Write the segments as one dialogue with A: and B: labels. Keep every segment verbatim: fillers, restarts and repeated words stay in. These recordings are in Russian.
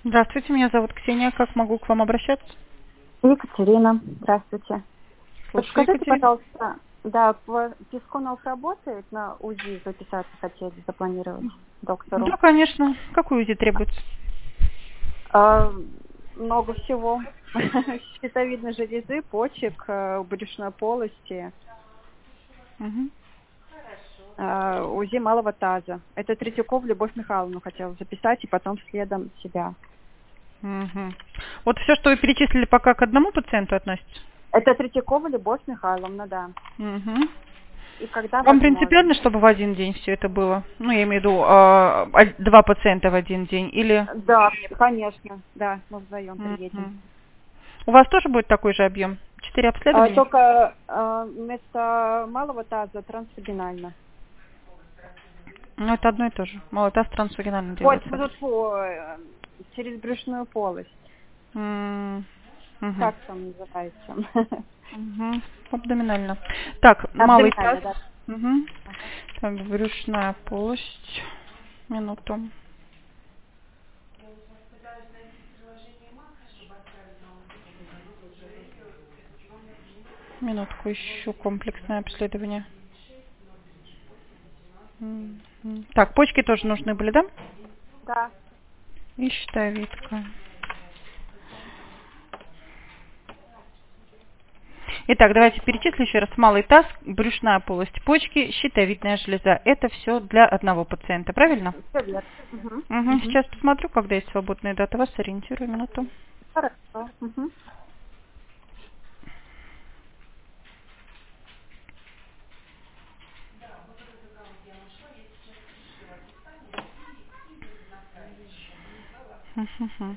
A: Здравствуйте, меня зовут Ксения. Как могу к вам обращаться?
B: Екатерина, здравствуйте.
A: Слушаю,
B: Подскажите,
A: Екатерина.
B: пожалуйста, да, по Пискунов работает, на УЗИ записаться хотели, запланировать доктору.
A: Да, конечно. Какую УЗИ требуется?
B: А, много всего. Щитовидной железы, почек, э, брюшной полости,
A: Мгм.
B: а, УЗИ малого таза. Это Третьяков Любовь Михайловну хотела записать и потом следом себя.
A: Мгм. Вот все, что вы перечислили, пока к одному пациенту относится?
B: Это Третьякова Любовь Михайловна, да.
A: Мгм.
B: И когда
A: Вам
B: возможно?
A: принципиально, чтобы в один день все это было? Ну, я имею в виду, а, од- два пациента в один день или...
B: Да, конечно, да, мы вдвоем приедем.
A: Мгм. У вас тоже будет такой же объем? Четыре
B: А,
A: обследования?
B: только а, вместо малого таза трансвагинально.
A: Ну, это одно и то же. Малотаз трансвагинально
B: Вот,
A: делается.
B: вот по, э, через брюшную полость.
A: М, мгм.
B: Как там называется?
A: Мгм. Абдоминально. Так, малый таз.
B: Абдоминально, да.
A: Мгм.
B: Ага.
A: Так, брюшная полость. Минуту. Минутку, ищу комплексное обследование. Мгм. Так, почки тоже нужны были, да?
B: Да.
A: И щитовидка. Итак, давайте перечислим еще раз. Малый таз, брюшная полость, почки, щитовидная железа. Это все для одного пациента, правильно?
B: Все верно. Угу.
A: Угу.
B: Угу.
A: Сейчас посмотрю, когда есть свободные даты. Вас ориентирую минуту.
B: Хорошо. Угу.
A: Мгм.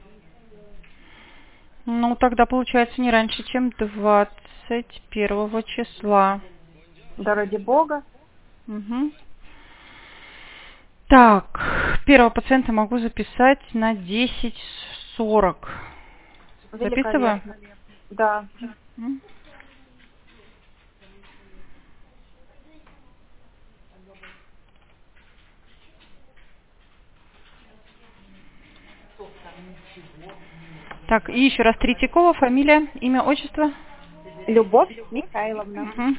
A: Ну, тогда получается не раньше, чем двадцать первого числа.
B: Да ради бога.
A: Мгм. Так, первого пациента могу записать на десять сорок. Записываю?
B: Великолепно. Да.
A: М. Так, и еще раз Третьякова, фамилия, имя, отчество.
B: Любовь Михайловна.
A: Мгм.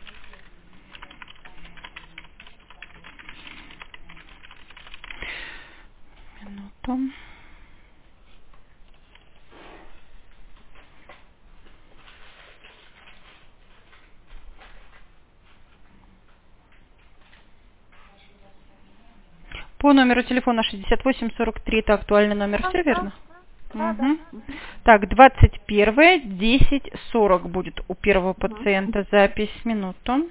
A: Минуту. По номеру телефона шестьдесят восемь сорок три, это актуальный номер,
B: Да,
A: все
B: да,
A: верно?
B: да, да.
A: Угу. Так, двадцать первое, десять сорок будет у первого
B: Угу.
A: пациента запись. Минуту.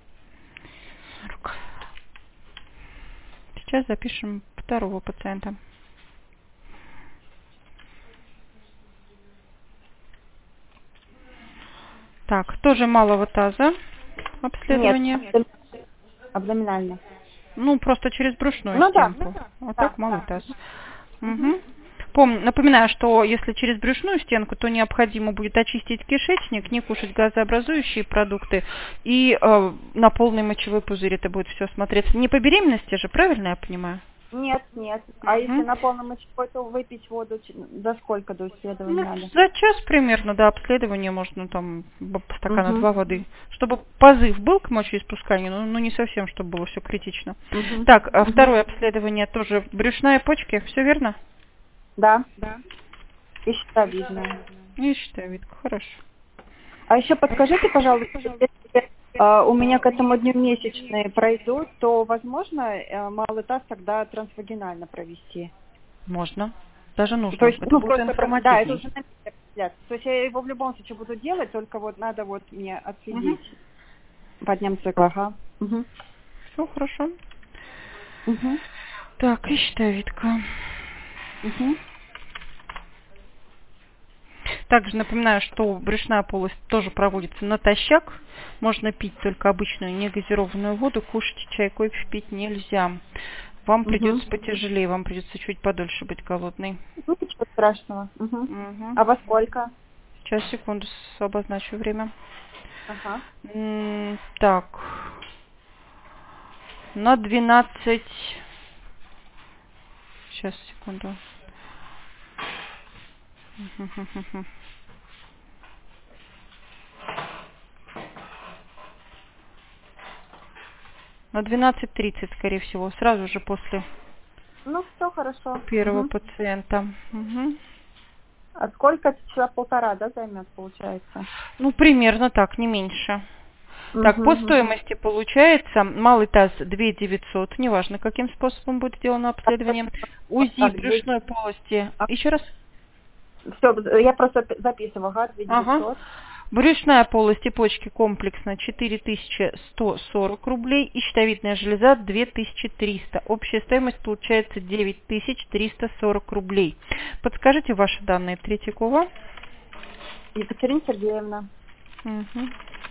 A: Сейчас запишем второго пациента. Так, тоже малого таза
B: Нет,
A: обследование.
B: абдом- абдоминально.
A: Ну, просто через брюшную
B: Ну да,
A: стенку. Вот так
B: да,
A: малый
B: да.
A: таз.
B: Угу.
A: Угу. Помню, напоминаю, что если через брюшную стенку, то необходимо будет очистить кишечник, не кушать газообразующие продукты, и э, на полный мочевой пузырь это будет все смотреться. Не по беременности же, правильно я понимаю?
B: Нет, нет. А если
A: Угу.
B: на полном мочевой, то выпить воду ч- до сколько до исследования
A: Ну,
B: надо?
A: за час примерно до обследования можно там б- стакана
B: Угу.
A: два воды. Чтобы позыв был к мочеиспусканию, но, но не совсем, чтобы было все критично.
B: Угу.
A: Так, а
B: Угу.
A: второе обследование тоже брюшная почки, все верно?
B: Да, и щитовидная.
A: И щитовидка, хорошо.
B: А еще подскажите, пожалуйста, если а, у меня к этому дню месячные пройдут, то возможно э, малый таз тогда трансвагинально провести?
A: Можно. Даже
B: То
A: нужно.
B: есть,
A: Это
B: ну
A: будет
B: просто, как- да, это уже
A: информативней.
B: на месте определяться. То есть я его в любом случае буду делать, только вот надо вот мне
A: Угу.
B: отследить по дням цикла. Ага. Угу.
A: Все хорошо.
B: Угу.
A: Так, и щитовидка.
B: Угу.
A: Также напоминаю, что брюшная полость тоже проводится натощак. Можно пить только обычную негазированную воду, кушать чай, кофе пить нельзя. Вам
B: Угу.
A: придется потяжелее, вам придется чуть подольше быть голодной.
B: Ну, ничего страшного. Угу.
A: Угу.
B: А во сколько?
A: Сейчас, секунду, с- обозначу время.
B: Ага.
A: М, Так, на двенадцать... Сейчас, секунду. На двенадцать тридцать, скорее всего, сразу же после
B: Ну, все хорошо.
A: первого
B: Угу.
A: пациента. Угу.
B: А сколько? Часа полтора, да, займет, получается?
A: Ну, примерно так, не меньше. Так,
B: Угу,
A: по
B: угу.
A: стоимости получается малый таз две тысячи девятьсот, неважно, каким способом будет сделано обследование. УЗИ
B: Так,
A: брюшной полости. Еще раз.
B: Все, я просто записываю, ага, две тысячи
A: Ага.
B: девятьсот.
A: Брюшная полость и почки комплексно четыре тысячи сто сорок рублей и щитовидная железа две тысячи триста. Общая стоимость получается девять тысяч триста сорок рублей. Подскажите ваши данные, Третьякова.
B: Екатерина Сергеевна.
A: Угу.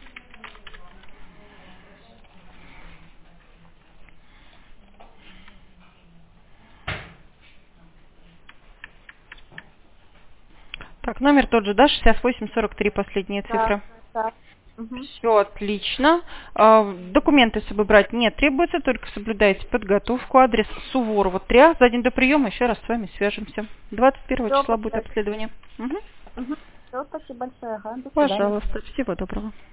A: Так, номер тот же, да, шестьдесят восемь сорок три, последняя цифра.
B: Да, да. Угу.
A: Все отлично. А, Документы с собой брать не требуется, только соблюдайте подготовку. Адрес Суворова три А. За день до приема еще раз с вами свяжемся. двадцать первого
B: Всё,
A: числа будет обследование. Угу.
B: Угу. Все, спасибо большое. Ага, до свидания.
A: Пожалуйста, всего доброго.